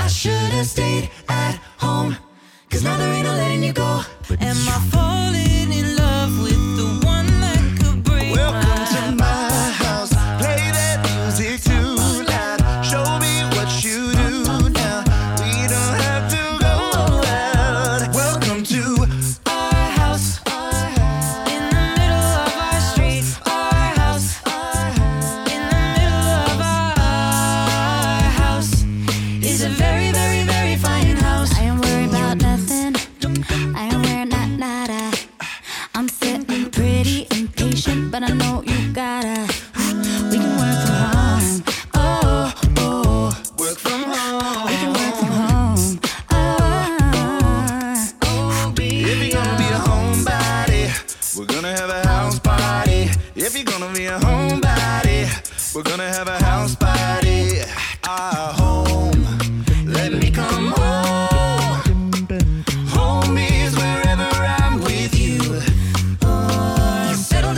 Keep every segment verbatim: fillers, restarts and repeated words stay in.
I should have stayed at home, cause now there ain't no letting you go. Am I falling in love with the one that could break my Welcome to my house. Play that music too loud. Show me what you do now. We don't have to go out. Welcome to our house, in the middle of our street. Our house, in the middle of our house is a very, very, very fine house. I ain't worried about nothing. I ain't wearing that nada. I'm sitting pretty impatient, but I know you gotta. We can work from home. Oh, oh. work from home. We can work from home. Oh, Oh, baby. If you're gonna be a homebody, we're gonna have a house party. If you're gonna be a homebody, we're gonna have a house party. Our home, let me come home. Home is wherever I'm with you. Uh, settle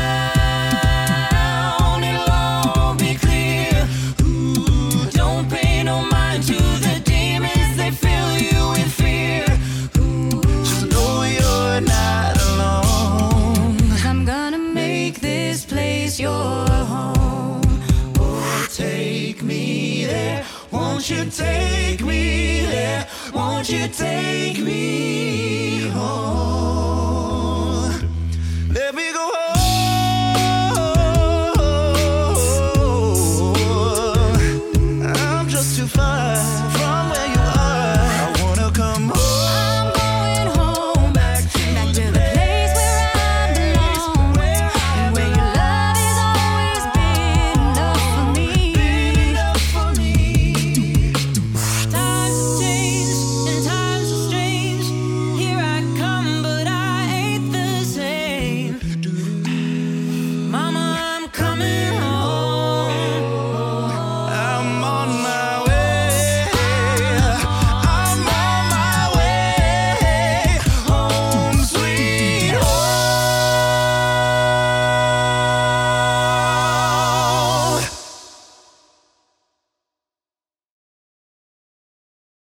down, it'll all be clear. Ooh, don't pay no mind to the demons, they fill you with fear. Ooh, Just know you're not alone. Cause I'm gonna make this place your home. Oh, take me there. Won't you take me there? Won't you take me home?